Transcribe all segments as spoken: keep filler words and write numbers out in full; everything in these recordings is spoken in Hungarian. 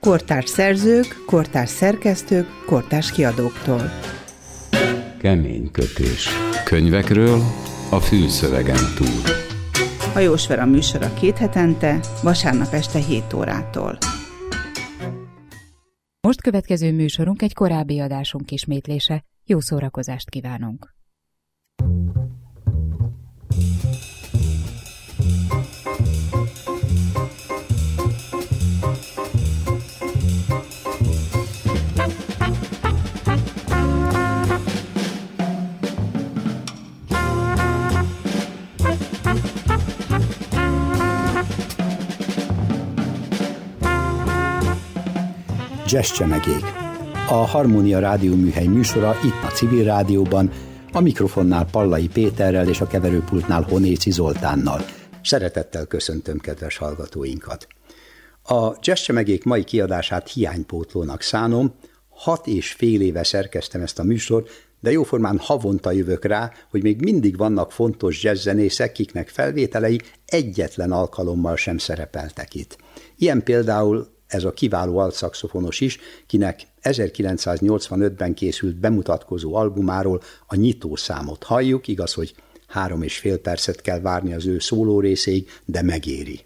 Kortárs szerzők, kortárs szerkesztők, kortárs kiadóktól. Kemény kötés. Könyvekről a fülszövegen túl. Hajós Vera műsora két hetente, vasárnap este hét órától. Most következő műsorunk egy korábbi adásunk ismétlése. Jó szórakozást kívánunk! Jazz Csemegék. A Harmónia rádióműhely műsora itt a Civil Rádióban, a mikrofonnál Pallai Péterrel és a keverőpultnál Honéci Zoltánnal. Szeretettel köszöntöm kedves hallgatóinkat. A Jazz Csemegék mai kiadását hiánypótlónak szánom, hat és fél éve szerkeztem ezt a műsort, de jóformán havonta jövök rá, hogy még mindig vannak fontos jazzzenészek, kiknek felvételei egyetlen alkalommal sem szerepeltek itt. Ilyen például ez a kiváló altszaxofonos is, kinek ezerkilencszáznyolcvanötben készült bemutatkozó albumáról a nyitószámot halljuk, igaz, hogy három és fél percet kell várni az ő szóló részéig, de megéri.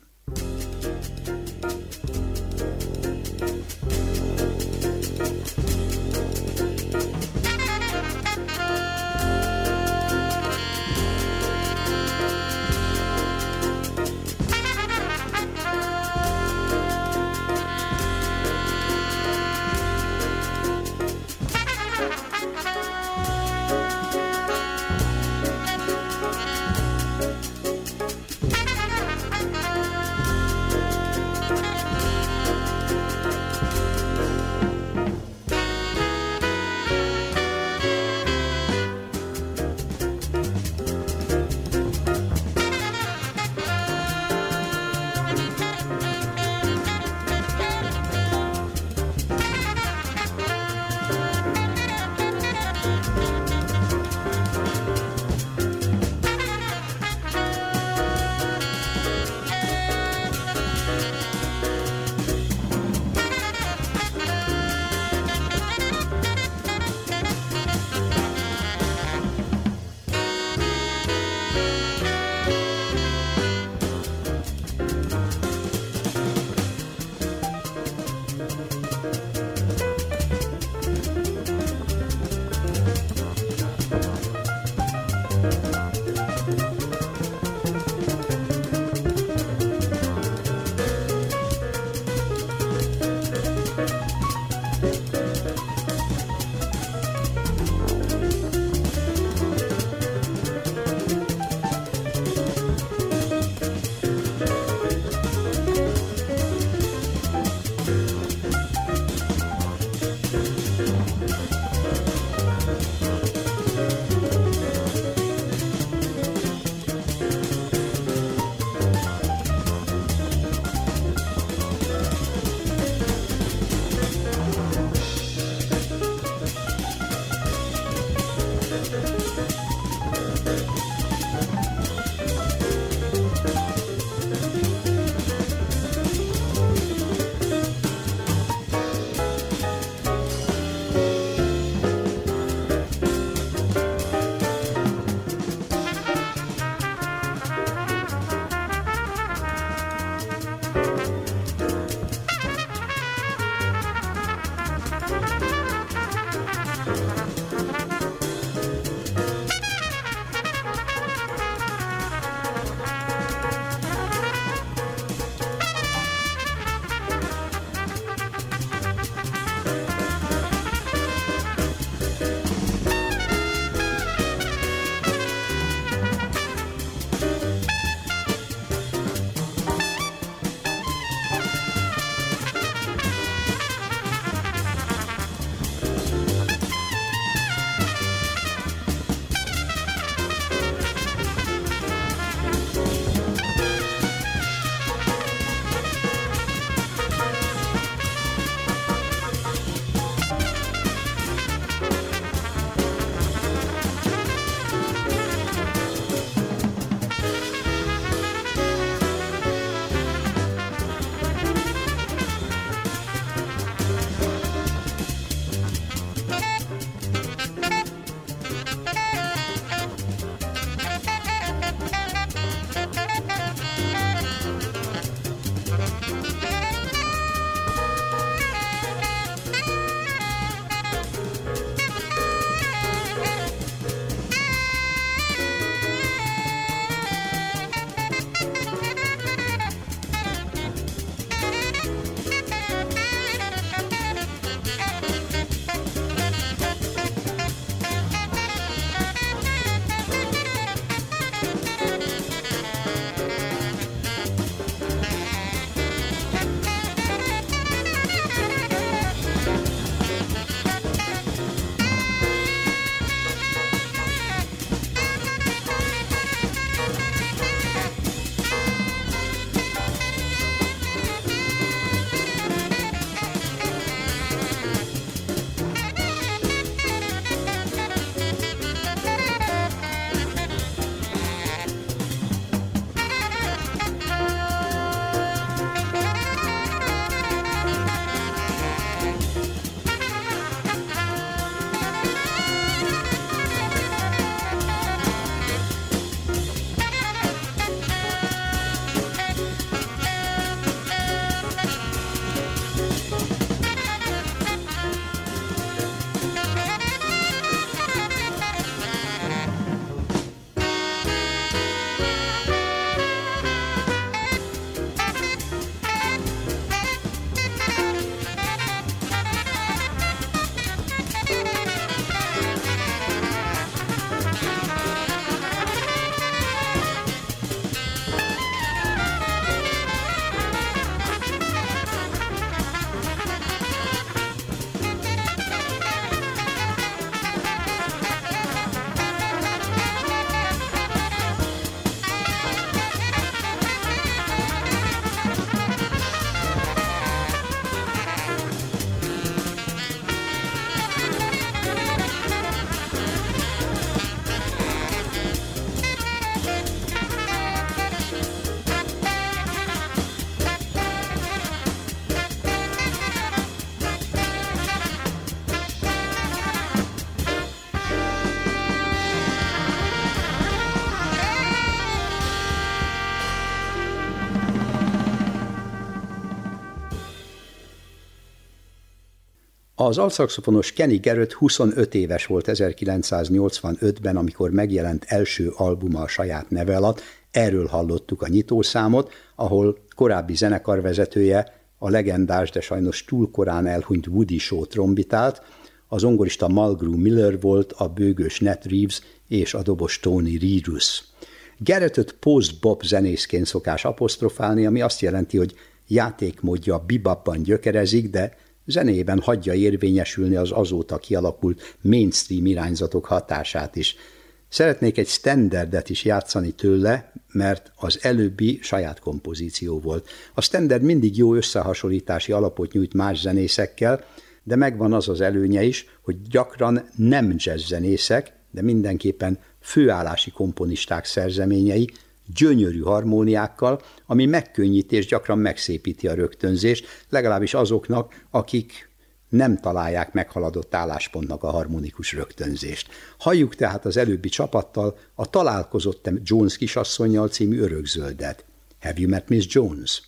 Az altszaxofonos Kenny Garrett huszonöt éves volt ezerkilencszáznyolcvanötben, amikor megjelent első albuma a saját neve alatt. Erről hallottuk a nyitószámot, ahol korábbi zenekarvezetője, a legendás, de sajnos túl korán elhunyt Woody Shaw trombitált, a zongorista Mulgrew Miller volt, a bőgős Nat Reeves és a dobos Tony Rirus. Garrettet post-bop zenészként szokás apostrofálni, ami azt jelenti, hogy játékmódja bebopban gyökerezik, de zenében hagyja érvényesülni az azóta kialakult mainstream irányzatok hatását is. Szeretnék egy standardet is játszani tőle, mert az előbbi saját kompozíció volt. A standard mindig jó összehasonlítási alapot nyújt más zenészekkel, de megvan az az előnye is, hogy gyakran nem jazz zenészek, de mindenképpen főállási komponisták szerzeményei, gyönyörű harmóniákkal, ami megkönnyíti és gyakran megszépíti a rögtönzést, legalábbis azoknak, akik nem találják meghaladott álláspontnak a harmonikus rögtönzést. Halljuk tehát az előbbi csapattal a Találkozott-e Jones kisasszonnyal című örökzöldet. Have you met Miss Jones?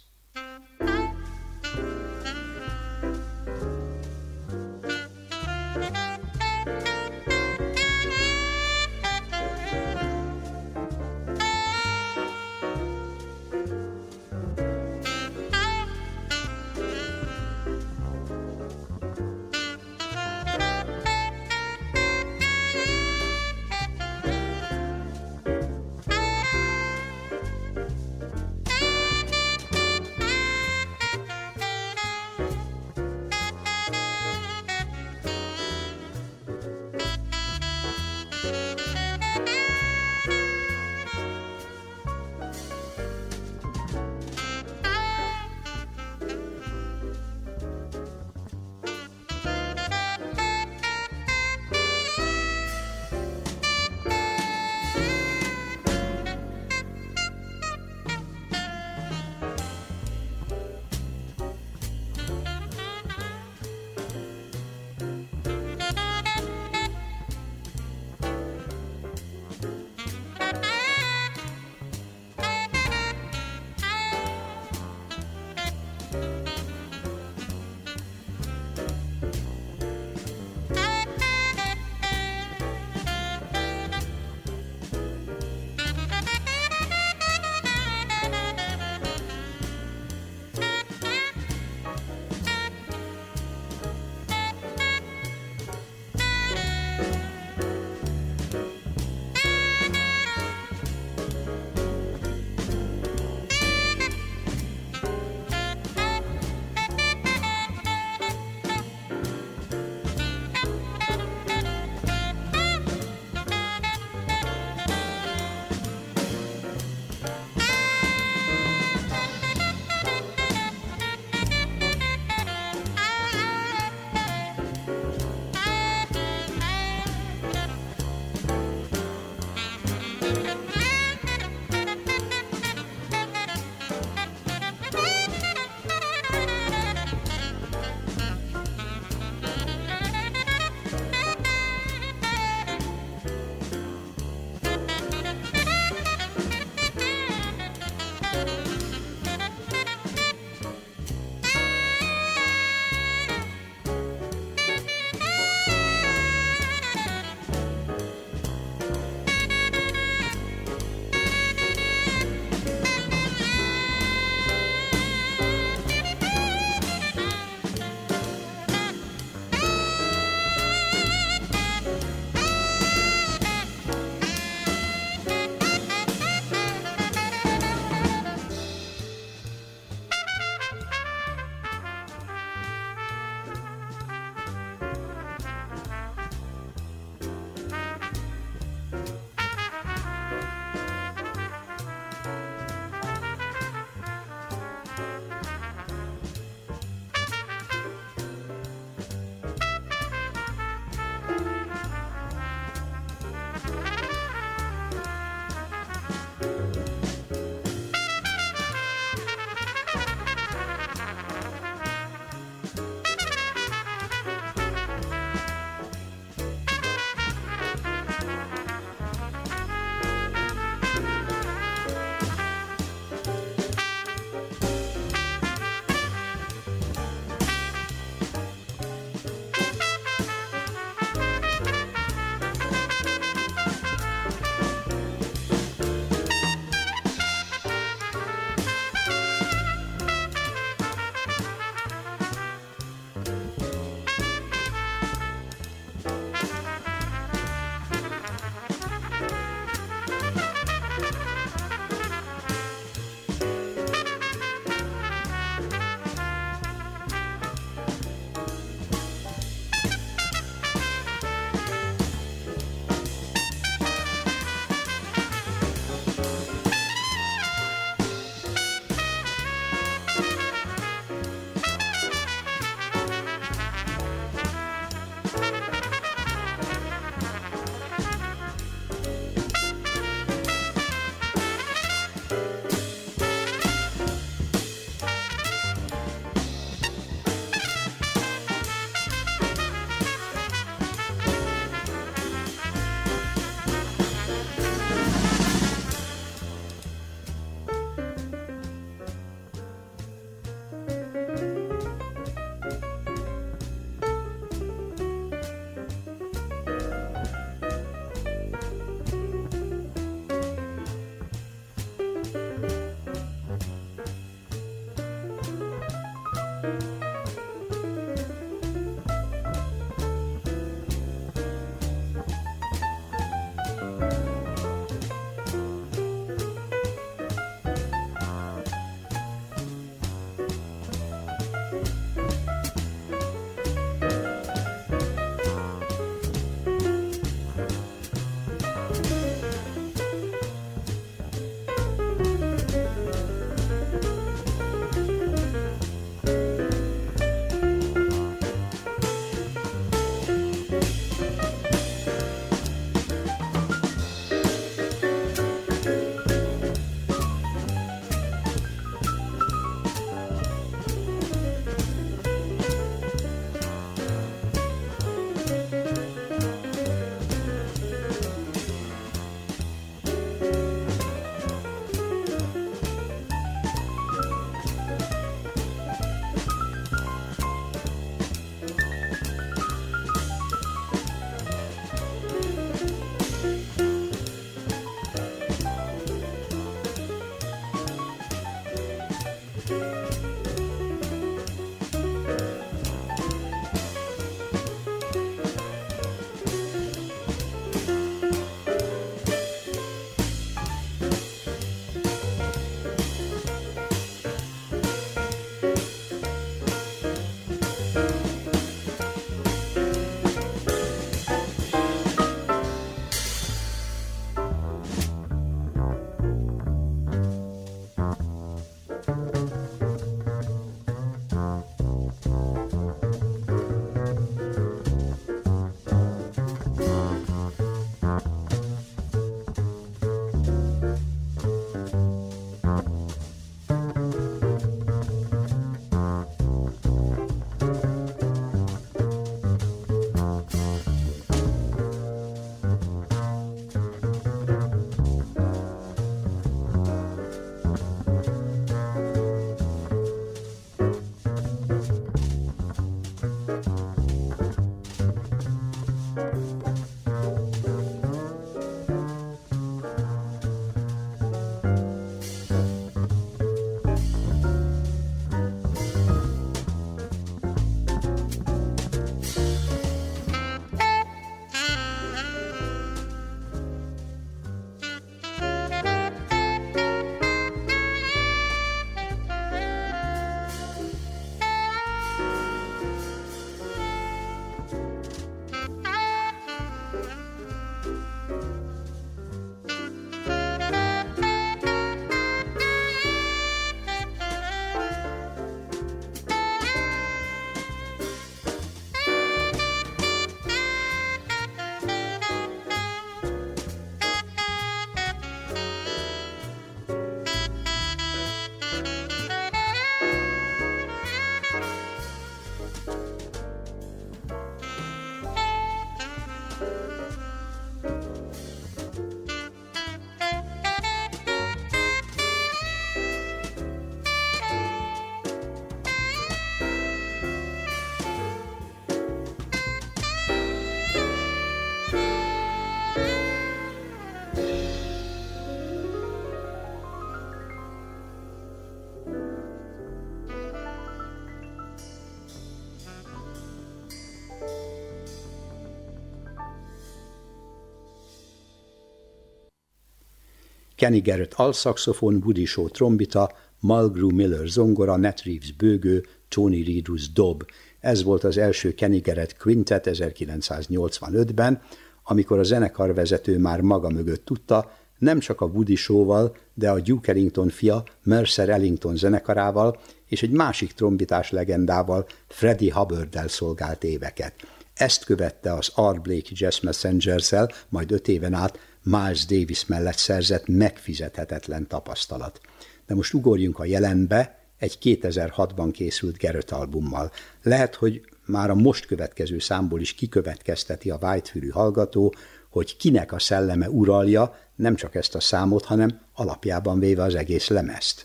Kenny Garrett alszaxofon, Woody Shaw trombita, Mulgrew Miller zongora, Nat Reeves bőgő, Tony Ridus dob. Ez volt az első Kenny Garrett Quintet ezerkilencszáznyolcvanötben, amikor a zenekarvezető már maga mögött tudta, nem csak a Woody Shaw-val, de a Duke Ellington fia Mercer Ellington zenekarával és egy másik trombitás legendával, Freddie Hubbard-del szolgált éveket. Ezt követte az Art Blakey Jazz Messengers-el, majd öt éven át Miles Davis mellett szerzett megfizethetetlen tapasztalat. De most ugorjunk a jelenbe egy kétezer-hatban készült Garrett albummal. Lehet, hogy már a most következő számból is kikövetkezteti a vágyfülű hallgató, hogy kinek a szelleme uralja nem csak ezt a számot, hanem alapjában véve az egész lemezt.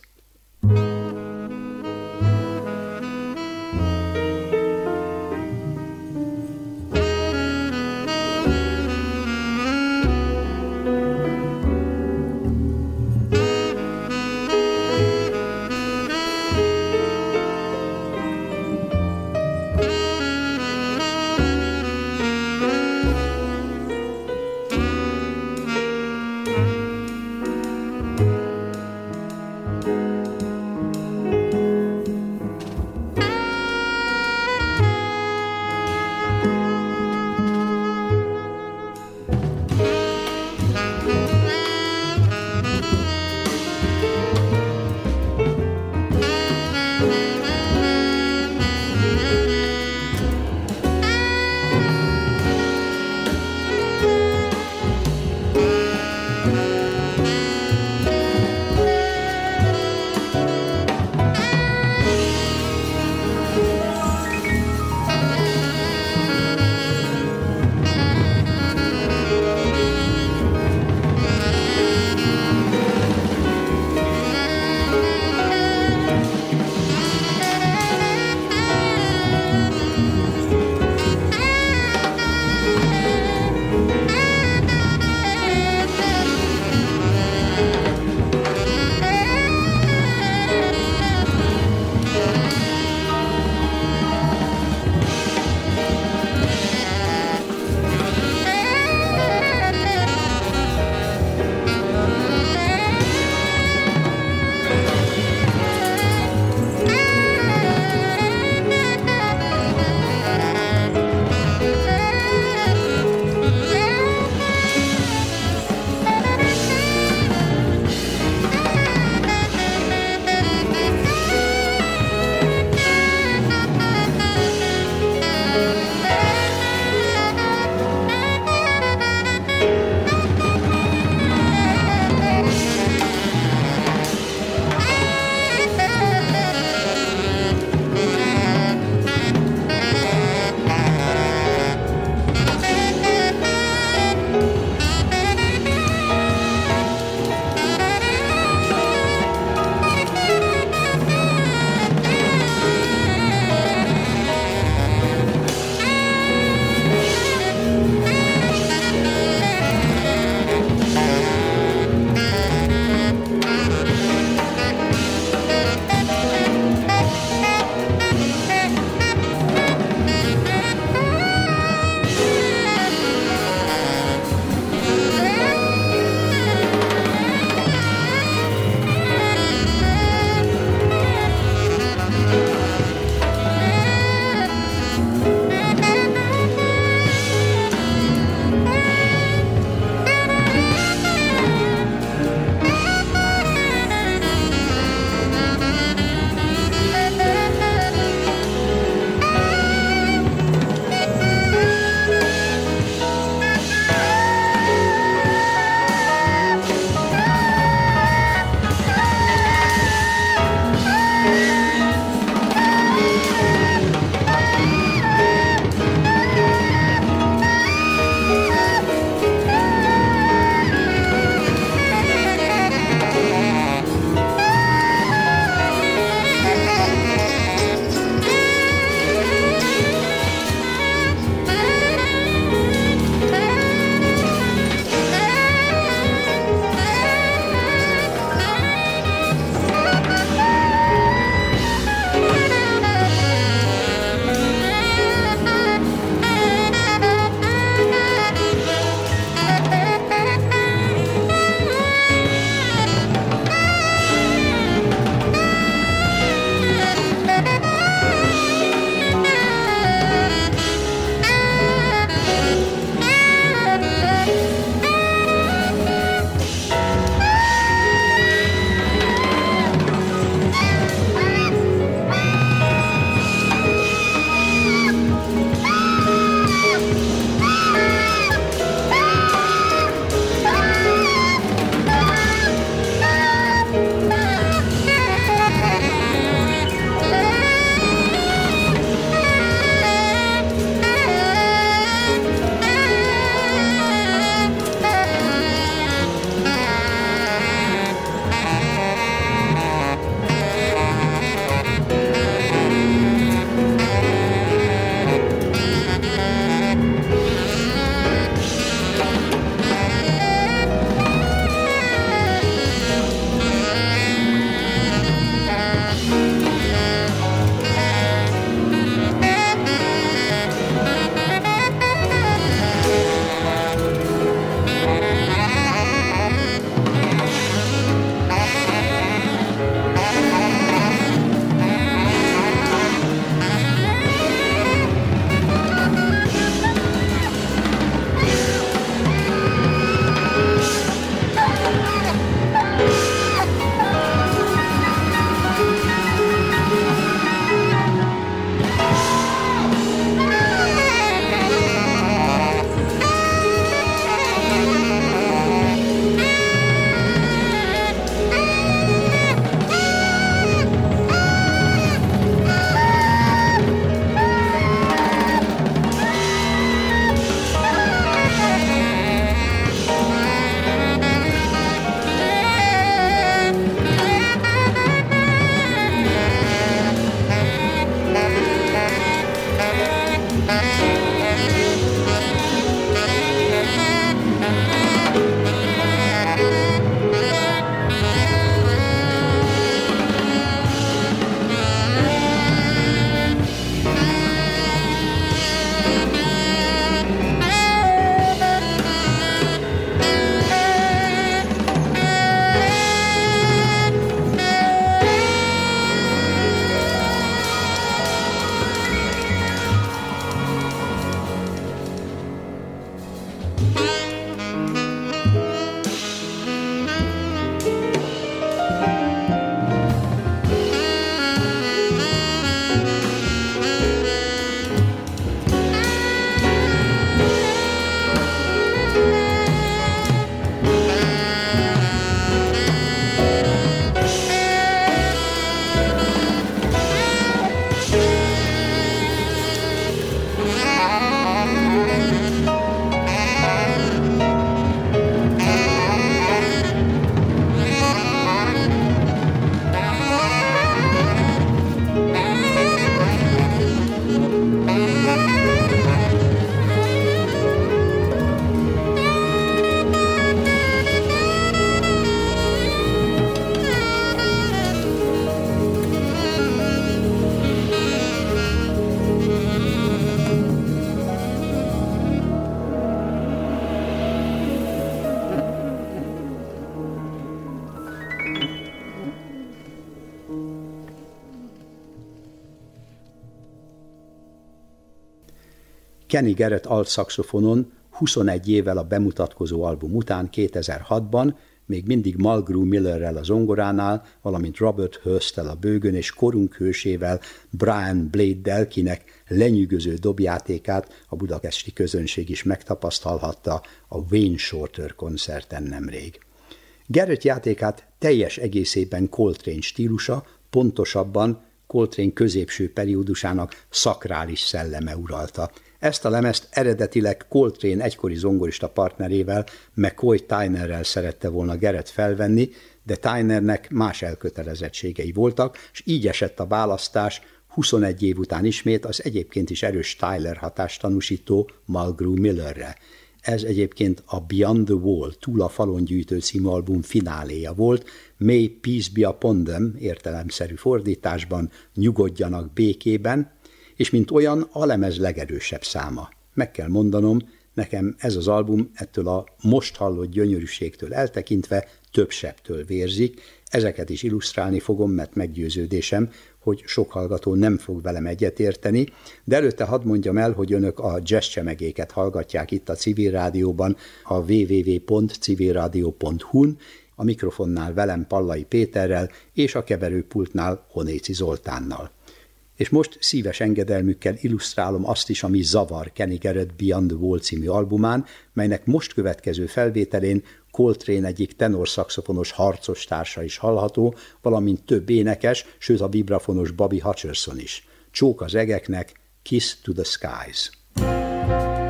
Kenny Garrett altszaxofonon huszonegy évvel a bemutatkozó album után kétezer-hatban még mindig Mulgrew Millerrel a zongoránál, valamint Robert Hursttel a bőgön és korunk hősével, Brian Blade-del, kinek lenyűgöző dobjátékát a budapesti közönség is megtapasztalhatta a Wayne Shorter koncerten nemrég. Garrett játékát teljes egészében Coltrane stílusa, pontosabban Coltrane középső periódusának szakrális szelleme uralta. Ezt a lemezt eredetileg Coltrane egykori zongorista partnerével, McCoy Tynerrel szerette volna Garrett felvenni, de Tynernek más elkötelezettségei voltak, és így esett a választás huszonegy év után ismét az egyébként is erős Tyler hatást tanúsító Mulgrew Millerre. Ez egyébként a Beyond the Wall, Túl a falon gyűjtő című album fináléja volt, May Peace be upon them, értelemszerű fordításban nyugodjanak békében, és mint olyan a lemez legerősebb száma. Meg kell mondanom, nekem ez az album ettől a most hallott gyönyörűségtől eltekintve több sebtől vérzik, ezeket is illusztrálni fogom, mert meggyőződésem, hogy sok hallgató nem fog velem egyetérteni, de előtte hadd mondjam el, hogy önök a jazz csemegéket hallgatják itt a Civil Rádióban, a double-u double-u double-u pont civil radio pont hu-n, a mikrofonnál velem Pallai Péterrel és a keverőpultnál Honéci Zoltánnal. És most szíves engedelmükkel illusztrálom azt is, ami zavar Kenny Garrett Beyond the Wall című albumán, melynek most következő felvételén Coltrane egyik tenorszaxofonos harcostársa is hallható, valamint több énekes, sőt a vibrafonos Bobby Hutcherson is. Csók az egeknek, Kiss to the Skies.